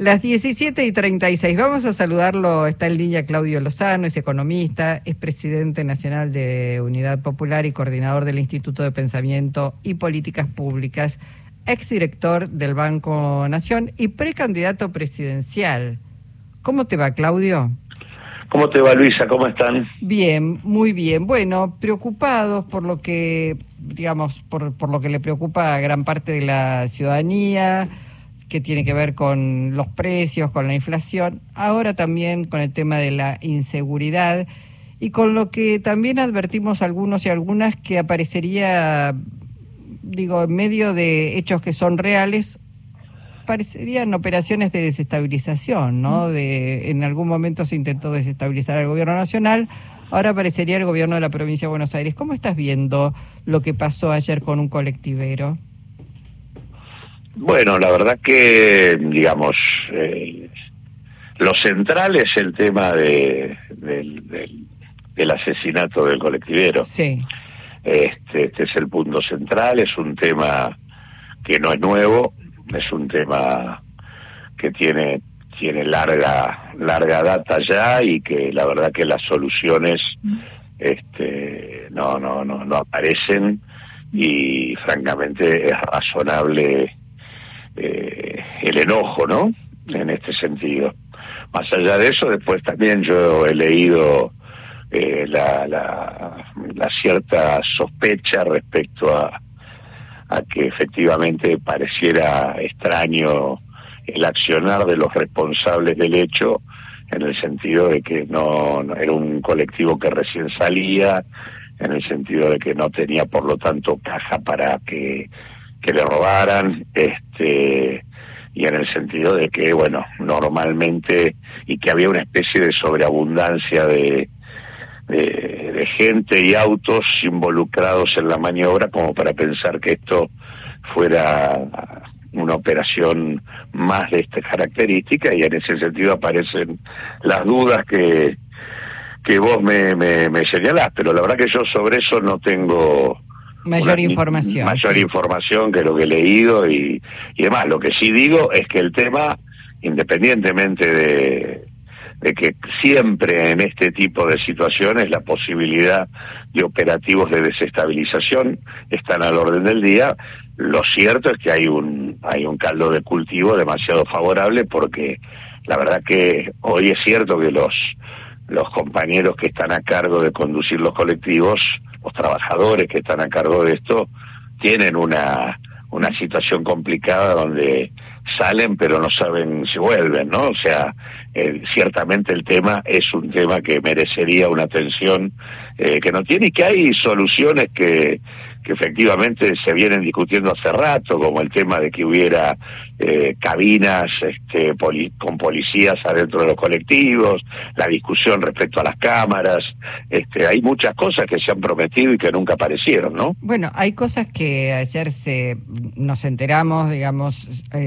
Las 17:36. Vamos a saludarlo. Está en línea Claudio Lozano, es economista, es presidente nacional de Unidad Popular y coordinador del Instituto de Pensamiento y Políticas Públicas, exdirector del Banco Nación y precandidato presidencial. ¿Cómo te va, Claudio? ¿Cómo te va, Luisa? ¿Cómo están? Bien, muy bien. Bueno, preocupados por lo que, digamos, por lo que le preocupa a gran parte de la ciudadanía, que tiene que ver con los precios, con la inflación, ahora también con el tema de la inseguridad y con lo que también advertimos algunos y algunas que aparecería, digo, en medio de hechos que son reales, parecerían operaciones de desestabilización, ¿no? En algún momento se intentó desestabilizar al gobierno nacional, ahora aparecería el gobierno de la provincia de Buenos Aires. ¿Cómo estás viendo lo que pasó ayer con un colectivero? Bueno, la verdad que, digamos, lo central es el tema del asesinato del colectivero. Sí. Este es el punto central, es un tema que no es nuevo, es un tema que tiene larga data ya y que la verdad que las soluciones no aparecen y francamente es razonable el enojo, ¿no? En este sentido. Más allá de eso, después también yo he leído la cierta sospecha respecto a que efectivamente pareciera extraño el accionar de los responsables del hecho, en el sentido de que no era un colectivo que recién salía, en el sentido de que no tenía por lo tanto caja para que le robaran, y en el sentido de que, bueno, normalmente, y que había una especie de sobreabundancia de gente y autos involucrados en la maniobra como para pensar que esto fuera una operación más de esta característica, y en ese sentido aparecen las dudas que vos me señalás, pero la verdad que yo sobre eso no tengo mayor información que lo que he leído y demás. Lo que sí digo es que el tema, independientemente de que siempre en este tipo de situaciones la posibilidad de operativos de desestabilización están al orden del día, lo cierto es que hay un caldo de cultivo demasiado favorable, porque la verdad que hoy es cierto que los compañeros que están a cargo de conducir los colectivos, los trabajadores que están a cargo de esto, tienen una situación complicada donde salen pero no saben si vuelven, ¿no? O sea, ciertamente el tema es un tema que merecería una atención que no tiene, y que hay soluciones que efectivamente se vienen discutiendo hace rato, como el tema de que hubiera cabinas con policías adentro de los colectivos, la discusión respecto a las cámaras. Hay muchas cosas que se han prometido y que nunca aparecieron, ¿no? Bueno, hay cosas que ayer nos enteramos, digamos,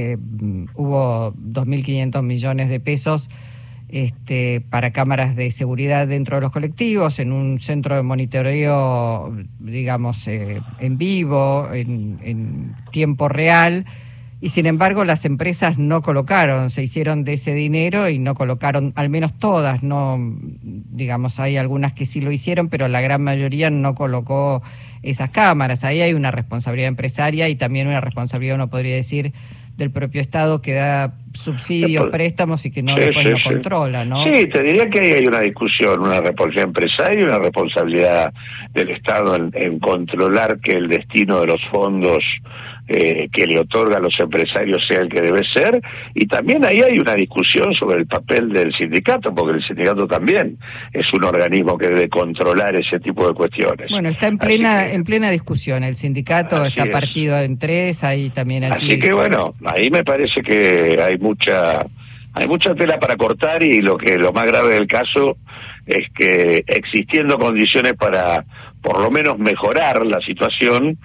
hubo 2.500 millones de pesos para cámaras de seguridad dentro de los colectivos, en un centro de monitoreo, digamos, en vivo, en tiempo real, y sin embargo las empresas no colocaron, se hicieron de ese dinero y no colocaron, al menos todas, no, digamos, hay algunas que sí lo hicieron, pero la gran mayoría no colocó esas cámaras. Ahí hay una responsabilidad empresaria y también una responsabilidad, uno podría decir, del propio Estado, que da subsidios, préstamos y que después no controla, ¿no? Sí, te diría que hay una discusión, una responsabilidad empresaria y una responsabilidad del Estado en controlar que el destino de los fondos que le otorga a los empresarios sea el que debe ser, y también ahí hay una discusión sobre el papel del sindicato, porque el sindicato también es un organismo que debe controlar ese tipo de cuestiones. Bueno, está en plena discusión, el sindicato está partido en tres, ahí también allí. Así que bueno, ahí me parece que hay mucha tela para cortar, y lo más grave del caso es que, existiendo condiciones para por lo menos mejorar la situación,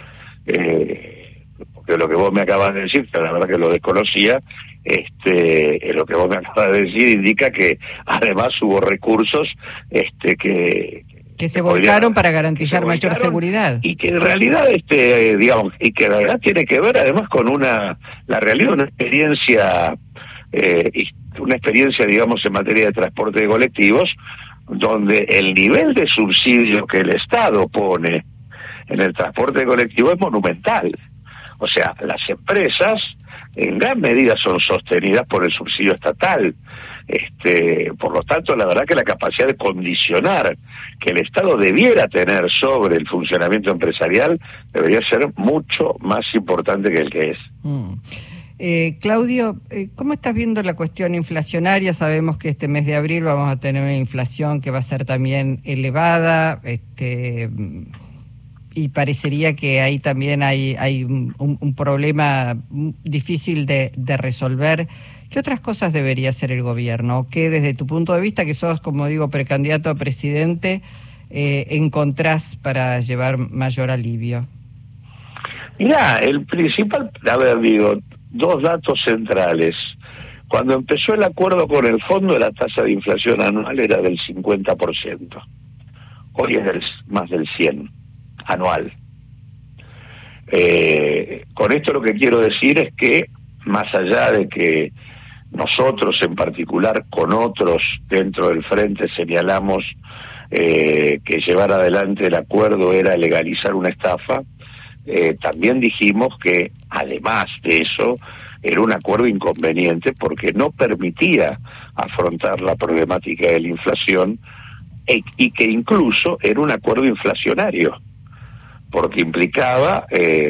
porque lo que vos me acabas de decir, que la verdad que lo desconocía, lo que vos me acabas de decir indica que además hubo recursos que se volcaron para garantizar mayor seguridad, y que en realidad digamos, y que la verdad tiene que ver además con la realidad, una experiencia una experiencia, digamos, en materia de transporte de colectivos, donde el nivel de subsidio que el Estado pone en el transporte colectivo es monumental. O sea, las empresas en gran medida son sostenidas por el subsidio estatal. Por lo tanto, la verdad que la capacidad de condicionar que el Estado debiera tener sobre el funcionamiento empresarial debería ser mucho más importante que el que es. Claudio, ¿cómo estás viendo la cuestión inflacionaria? Sabemos que este mes de abril vamos a tener una inflación que va a ser también elevada, y parecería que ahí también hay un problema difícil de resolver. ¿Qué otras cosas debería hacer el gobierno? ¿Qué, desde tu punto de vista, que sos, como digo, precandidato a presidente, encontrás para llevar mayor alivio? Mirá, el principal, dos datos centrales. Cuando empezó el acuerdo con el fondo, la tasa de inflación anual era del 50%. Hoy es más del 100% anual. Con esto lo que quiero decir es que, más allá de que nosotros en particular con otros dentro del frente señalamos que llevar adelante el acuerdo era legalizar una estafa, también dijimos que además de eso era un acuerdo inconveniente porque no permitía afrontar la problemática de la inflación y que incluso era un acuerdo inflacionario porque implicaba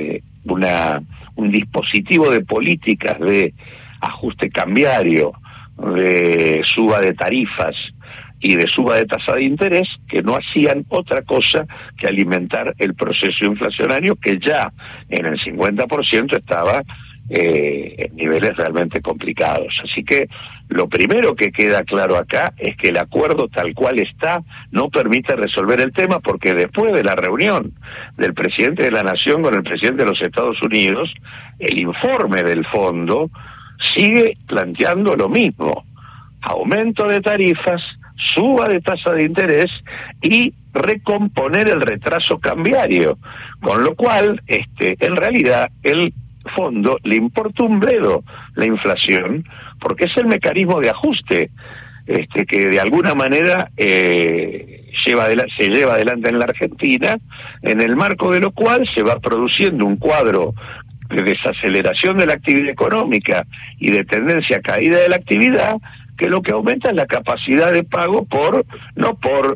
un dispositivo de políticas de ajuste cambiario, de suba de tarifas y de suba de tasa de interés que no hacían otra cosa que alimentar el proceso inflacionario que ya en el 50% estaba en niveles realmente complicados. Así que lo primero que queda claro acá es que el acuerdo tal cual está no permite resolver el tema porque después de la reunión del presidente de la Nación con el presidente de los Estados Unidos, el informe del fondo sigue planteando lo mismo: aumento de tarifas, suba de tasa de interés y recomponer el retraso cambiario, con lo cual en realidad el fondo le importa un bledo la inflación porque es el mecanismo de ajuste que de alguna manera se lleva adelante en la Argentina, en el marco de lo cual se va produciendo un cuadro de desaceleración de la actividad económica y de tendencia a caída de la actividad, que lo que aumenta es la capacidad de pago no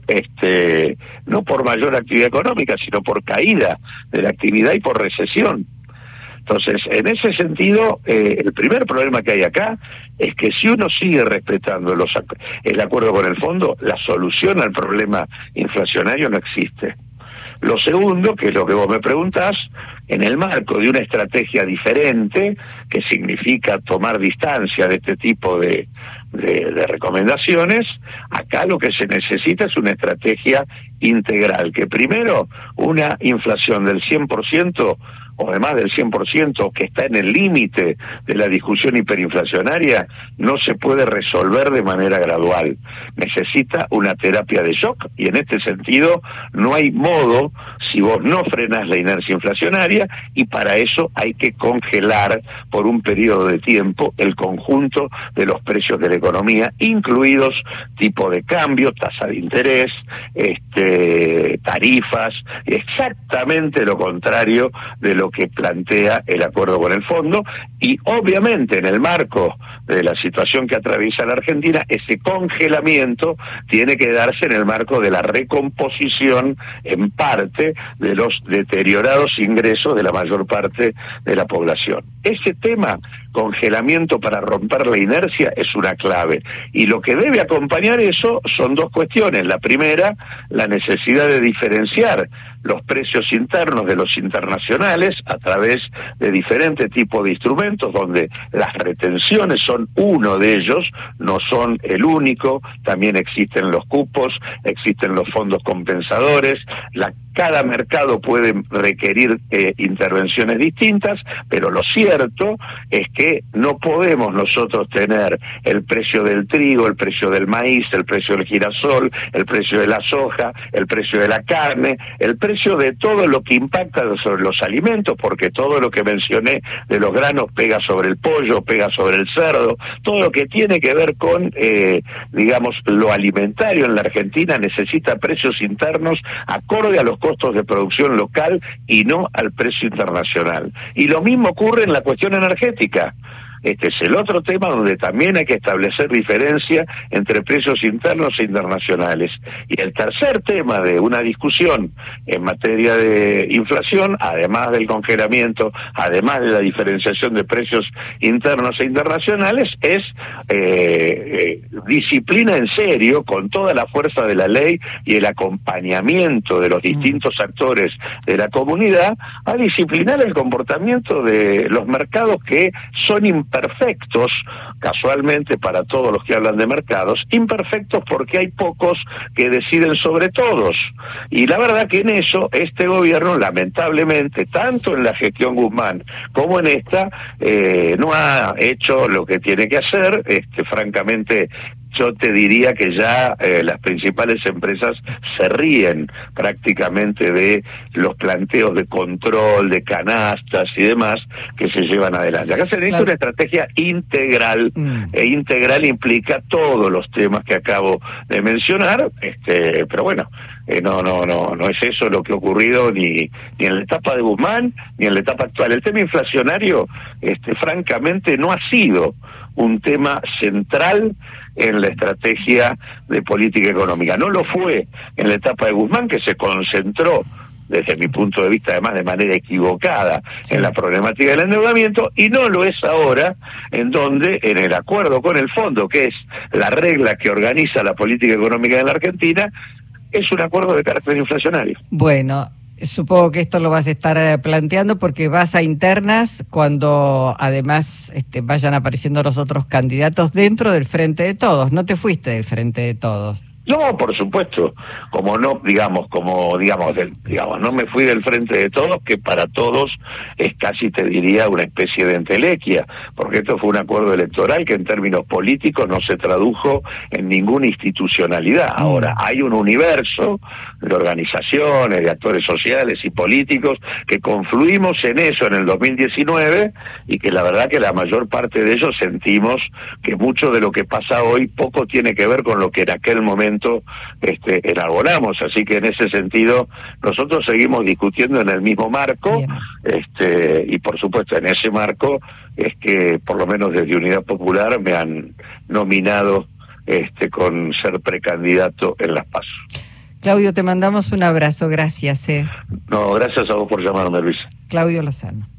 por mayor actividad económica, sino por caída de la actividad y por recesión. Entonces, en ese sentido, el primer problema que hay acá es que si uno sigue respetando el acuerdo con el fondo, la solución al problema inflacionario no existe. Lo segundo, que es lo que vos me preguntás, en el marco de una estrategia diferente, que significa tomar distancia de este tipo de recomendaciones, acá lo que se necesita es una estrategia integral, que primero una inflación del 100%, o de más del 100%, que está en el límite de la discusión hiperinflacionaria, no se puede resolver de manera gradual. Necesita una terapia de shock y en este sentido no hay modo si vos no frenás la inercia inflacionaria, y para eso hay que congelar por un periodo de tiempo el conjunto de los precios de la economía, incluidos tipo de cambio, tasa de interés, tarifas, exactamente lo contrario de lo que plantea el acuerdo con el fondo. Y obviamente en el marco de la situación que atraviesa la Argentina, ese congelamiento tiene que darse en el marco de la recomposición en parte de los deteriorados ingresos de la mayor parte de la población. Ese tema, congelamiento para romper la inercia, es una clave, y lo que debe acompañar eso son dos cuestiones. La primera, la necesidad de diferenciar los precios internos de los internacionales a través de diferentes tipos de instrumentos, donde las retenciones son uno de ellos, no son el único. También existen los cupos, existen los fondos compensadores, la cada mercado puede requerir intervenciones distintas, pero lo cierto es que no podemos nosotros tener el precio del trigo, el precio del maíz, el precio del girasol, el precio de la soja, el precio de la carne, el precio de todo lo que impacta sobre los alimentos, porque todo lo que mencioné de los granos pega sobre el pollo, pega sobre el cerdo, todo lo que tiene que ver con, digamos, lo alimentario en la Argentina necesita precios internos acorde a los costos de producción local y no al precio internacional. Y lo mismo ocurre en la cuestión energética. Este es el otro tema donde también hay que establecer diferencia entre precios internos e internacionales. Y el tercer tema de una discusión en materia de inflación, además del congelamiento, además de la diferenciación de precios internos e internacionales, es disciplina en serio, con toda la fuerza de la ley y el acompañamiento de los distintos actores de la comunidad, a disciplinar el comportamiento de los mercados que son imperfectos, casualmente para todos los que hablan de mercados, imperfectos porque hay pocos que deciden sobre todos. Y la verdad que en eso este gobierno, lamentablemente, tanto en la gestión Guzmán como en esta, no ha hecho lo que tiene que hacer. Francamente, yo te diría que ya las principales empresas se ríen prácticamente de los planteos de control, de canastas y demás que se llevan adelante. Acá se necesita una estrategia integral, e integral implica todos los temas que acabo de mencionar, pero bueno, no es eso lo que ha ocurrido ni en la etapa de Guzmán ni en la etapa actual. El tema inflacionario, francamente, no ha sido un tema central en la estrategia de política económica. No lo fue en la etapa de Guzmán, que se concentró, desde mi punto de vista, además de manera equivocada, en la problemática del endeudamiento, y no lo es ahora, en donde, en el acuerdo con el fondo, que es la regla que organiza la política económica de la Argentina, es un acuerdo de carácter inflacionario. Bueno, supongo que esto lo vas a estar planteando porque vas a internas cuando además vayan apareciendo los otros candidatos dentro del Frente de Todos. No te fuiste del Frente de Todos. No, por supuesto, no me fui del Frente de Todos, que para todos es casi, te diría, una especie de entelequia, porque esto fue un acuerdo electoral que en términos políticos no se tradujo en ninguna institucionalidad. Ahora, hay un universo de organizaciones, de actores sociales y políticos que confluimos en eso en el 2019 y que la verdad que la mayor parte de ellos sentimos que mucho de lo que pasa hoy poco tiene que ver con lo que en aquel momento elaboramos, así que en ese sentido nosotros seguimos discutiendo en el mismo marco. Y por supuesto en ese marco es que por lo menos desde Unidad Popular me han nominado con ser precandidato en Las PASO. Claudio, te mandamos un abrazo, gracias. No, gracias a vos por llamarme, Luisa. Claudio Lozano.